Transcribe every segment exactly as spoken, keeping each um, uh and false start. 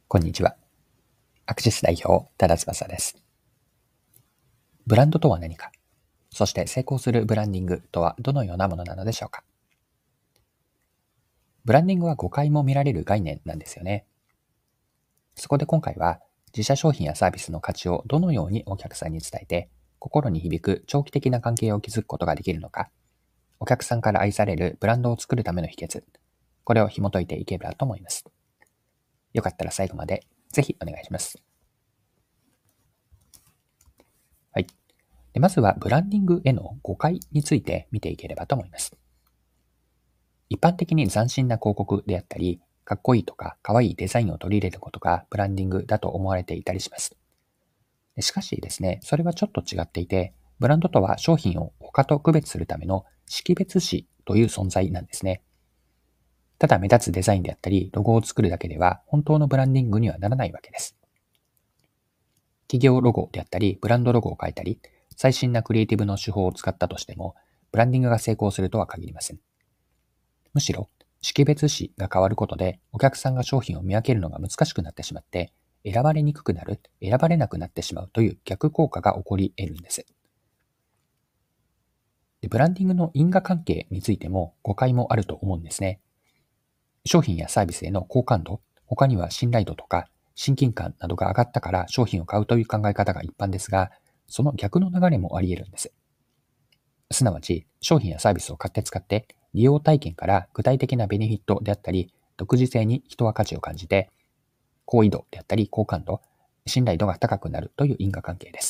こんにちは。アクシス代表、多田翼です。ブランドとは何か、そして成功するブランディングとはどのようなものなのでしょうか。ブランディングは誤解も見られる概念なんですよね。そこで今回は、自社商品やサービスの価値をどのようにお客さんに伝えて、心に響く長期的な関係を築くことができるのか、お客さんから愛されるブランドを作るための秘訣、これを紐解いていければと思います。よかったら最後までぜひお願いします。はい。でまずはブランディングへの誤解について見ていければと思います。一般的に斬新な広告であったり、かっこいいとか可愛いデザインを取り入れることがブランディングだと思われていたりします。しかしですね、それはちょっと違っていて、ブランドとは商品を他と区別するための識別子という存在なんですね。ただ目立つデザインであったり、ロゴを作るだけでは本当のブランディングにはならないわけです。企業ロゴであったり、ブランドロゴを変えたり、最新なクリエイティブの手法を使ったとしても、ブランディングが成功するとは限りません。むしろ、識別子が変わることで、お客さんが商品を見分けるのが難しくなってしまって、選ばれにくくなる、選ばれなくなってしまうという逆効果が起こり得るんです。で、ブランディングの因果関係についても誤解もあると思うんですね。商品やサービスへの好感度、他には信頼度とか親近感などが上がったから商品を買うという考え方が一般ですが、その逆の流れもあり得るんです。すなわち、商品やサービスを買って使って、利用体験から具体的なベネフィットであったり、独自性に人は価値を感じて、好意度であったり、好感度、信頼度が高くなるという因果関係です。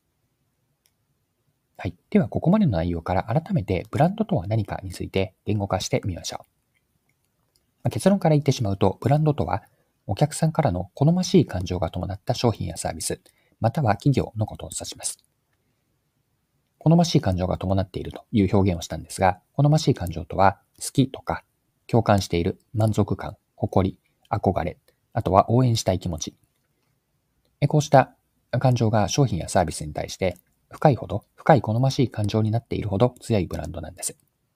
はい。では、ここまでの内容から改めてブランドとは何かについて言語化してみましょう。結論から言ってしまうと、ブランドとは、お客さんからの好ましい感情が伴った商品やサービス、または企業のことを指します。好ましい感情が伴っているという表現をしたんですが、好ましい感情とは、好きとか、共感している、満足感、誇り、憧れ、あとは応援したい気持ち。こうした感情が商品やサービスに対して深いほど、深い好ましい感情になっているほど強いブランドなんです。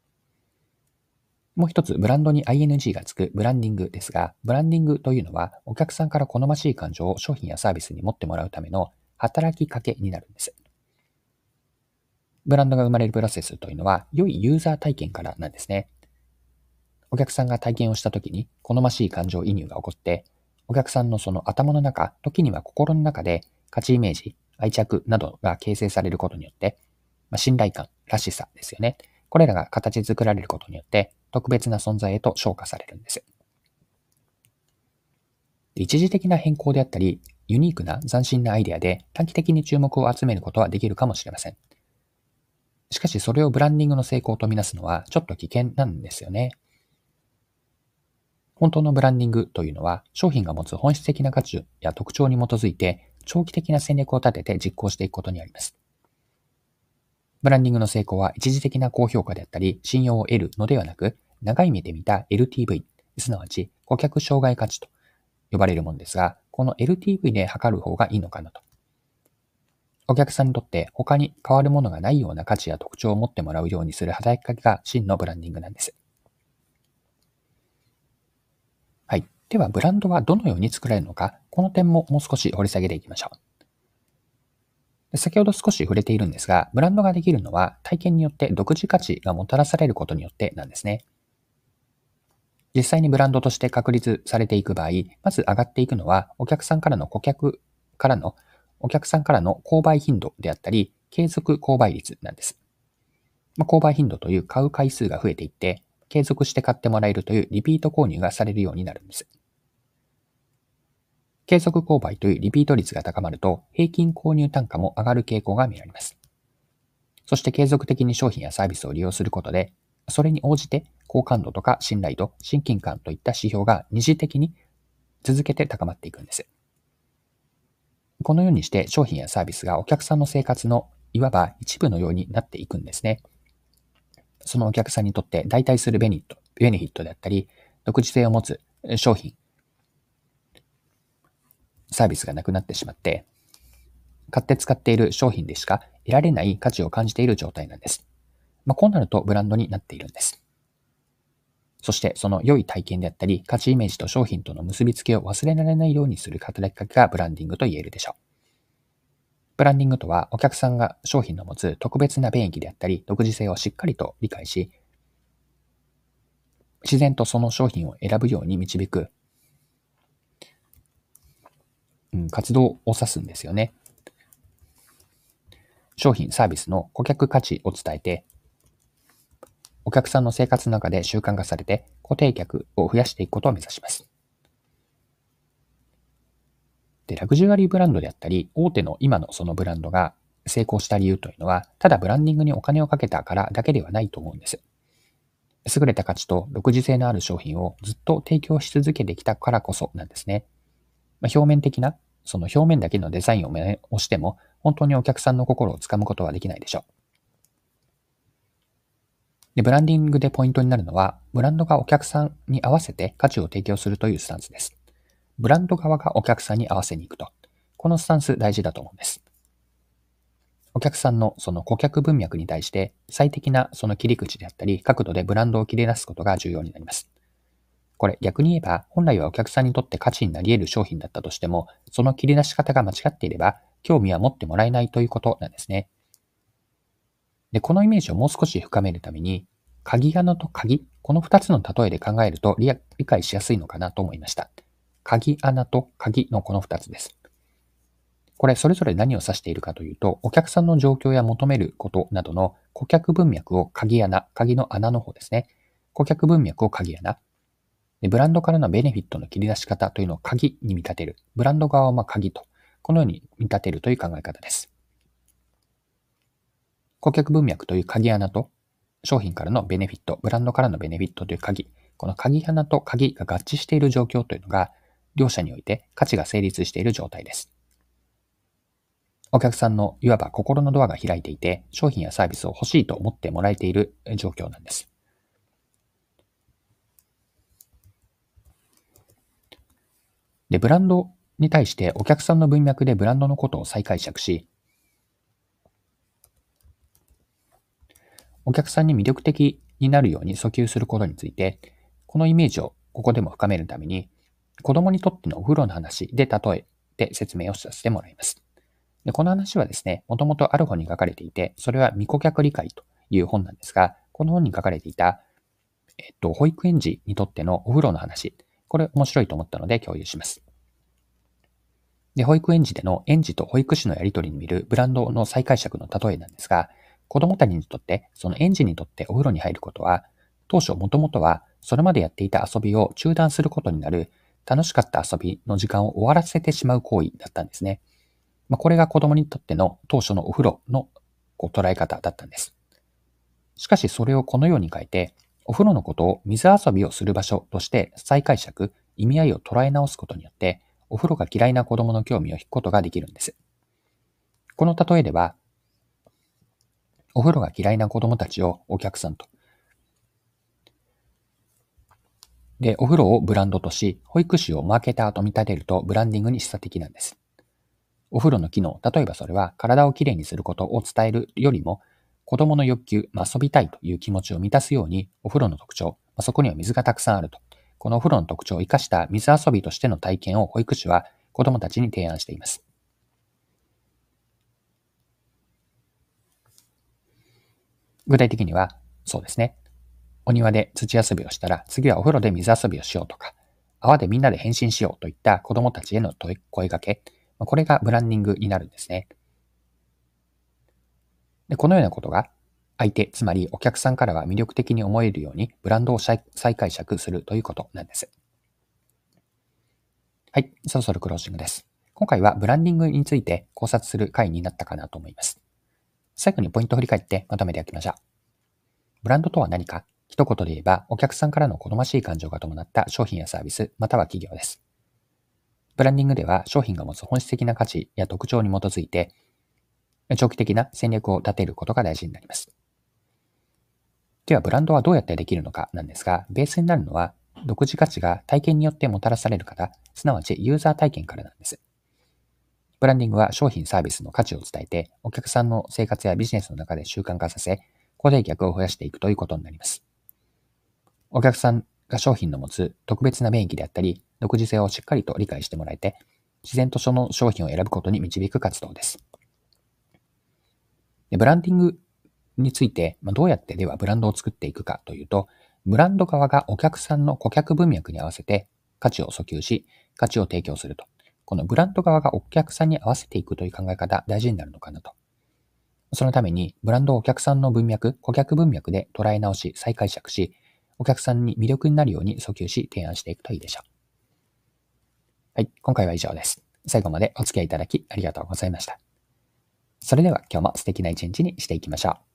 もう一つ、ブランドに アイエヌジー がつくブランディングですが、ブランディングというのは、お客さんから好ましい感情を商品やサービスに持ってもらうための働きかけになるんです。ブランドが生まれるプロセスというのは、良いユーザー体験からなんですね。お客さんが体験をしたときに、好ましい感情移入が起こって、お客さんのその頭の中、時には心の中で価値イメージ、愛着などが形成されることによって、まあ、信頼感、らしさですよね。これらが形作られることによって、特別な存在へと昇華されるんです。一時的な変更であったり、ユニークな斬新なアイデアで短期的に注目を集めることはできるかもしれません。しかしそれをブランディングの成功とみなすのはちょっと危険なんですよね。本当のブランディングというのは商品が持つ本質的な価値や特徴に基づいて長期的な戦略を立てて実行していくことにあります。ブランディングの成功は一時的な高評価であったり信用を得るのではなく、長い目で見た エルティーブイ、すなわち顧客障害価値と呼ばれるものですが、この エルティーブイ で測る方がいいのかなと。お客さんにとって他に変わるものがないような価値や特徴を持ってもらうようにする働きかけが真のブランディングなんです。はい。では、ブランドはどのように作られるのか、この点ももう少し掘り下げていきましょう。先ほど少し触れているんですが、ブランドができるのは体験によって独自価値がもたらされることによってなんですね。実際にブランドとして確立されていく場合、まず上がっていくのは、お客さんからの顧客からの、お客さんからの購買頻度であったり、継続購買率なんです。まあ、購買頻度という買う回数が増えていって、継続して買ってもらえるというリピート購入がされるようになるんです。継続購買というリピート率が高まると、平均購入単価も上がる傾向が見られます。そして継続的に商品やサービスを利用することで、それに応じて好感度とか信頼度、親近感といった指標が二次的に続けて高まっていくんです。このようにして商品やサービスがお客さんの生活のいわば一部のようになっていくんですね。そのお客さんにとって代替するベネフィット、ベネフィットであったり、独自性を持つ商品、サービスがなくなってしまって、買って使っている商品でしか得られない価値を感じている状態なんです。まあ、こうなるとブランドになっているんです。 そしてその良い体験であったり、価値イメージと商品との結びつけを忘れられないようにする働きかけがブランディングと言えるでしょう。ブランディングとは、お客さんが商品の持つ特別な便益であったり、独自性をしっかりと理解し、自然とその商品を選ぶように導く、うん、活動を指すんですよね。商品、サービスの顧客価値を伝えて、お客さんの生活の中で習慣化されて、固定客を増やしていくことを目指します。で、ラグジュアリーブランドであったり、大手の今のそのブランドが成功した理由というのは、ただブランディングにお金をかけたからだけではないと思うんです。優れた価値と独自性のある商品をずっと提供し続けてきたからこそなんですね。まあ、表面的な、その表面だけのデザインを押しても、本当にお客さんの心をつかむことはできないでしょう。で、ブランディングでポイントになるのは、ブランドがお客さんに合わせて価値を提供するというスタンスです。ブランド側がお客さんに合わせに行くと。このスタンス大事だと思うんです。お客さんのその顧客文脈に対して最適なその切り口であったり、角度でブランドを切り出すことが重要になります。これ逆に言えば、本来はお客さんにとって価値になり得る商品だったとしても、その切り出し方が間違っていれば、興味は持ってもらえないということなんですね。で、このイメージをもう少し深めるために、鍵穴と鍵、この二つの例えで考えると理解しやすいのかなと思いました。鍵穴と鍵のこの二つです。これそれぞれ何を指しているかというと、お客さんの状況や求めることなどの顧客文脈を鍵穴、鍵の穴の方ですね。顧客文脈を鍵穴。で、ブランドからのベネフィットの切り出し方というのを鍵に見立てる。ブランド側をまあ鍵と、このように見立てるという考え方です。顧客文脈という鍵穴と、商品からのベネフィット、ブランドからのベネフィットという鍵、この鍵穴と鍵が合致している状況というのが、両者において価値が成立している状態です。お客さんのいわば心のドアが開いていて、商品やサービスを欲しいと思ってもらえている状況なんです。で、ブランドに対してお客さんの文脈でブランドのことを再解釈し、お客さんに魅力的になるように訴求することについて、このイメージをここでも深めるために、子供にとってのお風呂の話で例えて説明をさせてもらいます。で、この話はですね、もともとある本に書かれていて、それは未顧客理解という本なんですが、この本に書かれていた、えっと、保育園児にとってのお風呂の話、これ面白いと思ったので共有します。で、保育園児での園児と保育士のやりとりに見るブランドの再解釈の例えなんですが、子供たちにとって、その園児にとってお風呂に入ることは、当初もともとはそれまでやっていた遊びを中断することになる楽しかった遊びの時間を終わらせてしまう行為だったんですね。まあ、これが子供にとっての当初のお風呂のこう捉え方だったんです。しかしそれをこのように変えて、お風呂のことを水遊びをする場所として再解釈、意味合いを捉え直すことによって、お風呂が嫌いな子供の興味を引くことができるんです。この例えでは、お風呂が嫌いな子供たちをお客さんと、で、お風呂をブランドとし、保育士をマーケターと見立てるとブランディングに示唆的なんです。お風呂の機能、例えばそれは体をきれいにすることを伝えるよりも、子供の欲求、まあ、遊びたいという気持ちを満たすように、お風呂の特徴、まあ、そこには水がたくさんあると。このお風呂の特徴を生かした水遊びとしての体験を保育士は子供たちに提案しています。具体的には、そうですね。お庭で土遊びをしたら、次はお風呂で水遊びをしようとか、泡でみんなで変身しようといった子供たちへの声掛け、これがブランディングになるんですね。で、このようなことが、相手、つまりお客さんからは魅力的に思えるようにブランドを再解釈するということなんです。はい、そろそろクロージングです。今回はブランディングについて考察する回になったかなと思います。最後にポイントを振り返ってまとめておきましょう。ブランドとは何か？一言で言えば、お客さんからの好ましい感情が伴った商品やサービス、または企業です。ブランディングでは商品が持つ本質的な価値や特徴に基づいて、長期的な戦略を立てることが大事になります。では、ブランドはどうやってできるのかなんですが、ベースになるのは、独自価値が体験によってもたらされる方、すなわちユーザー体験からなんです。ブランディングは商品サービスの価値を伝えて、お客さんの生活やビジネスの中で習慣化させ、固定客を増やしていくということになります。お客さんが商品の持つ特別な免疫であったり、独自性をしっかりと理解してもらえて、自然とその商品を選ぶことに導く活動です。でブランディングについて、まあ、どうやってではブランドを作っていくかというと、ブランド側がお客さんの顧客文脈に合わせて価値を訴求し、価値を提供すると。このブランド側がお客さんに合わせていくという考え方、大事になるのかなと。そのために、ブランドをお客さんの文脈、顧客文脈で捉え直し、再解釈し、お客さんに魅力になるように訴求し、提案していくといいでしょう。はい、今回は以上です。最後までお付き合いいただきありがとうございました。それでは今日も素敵な一日にしていきましょう。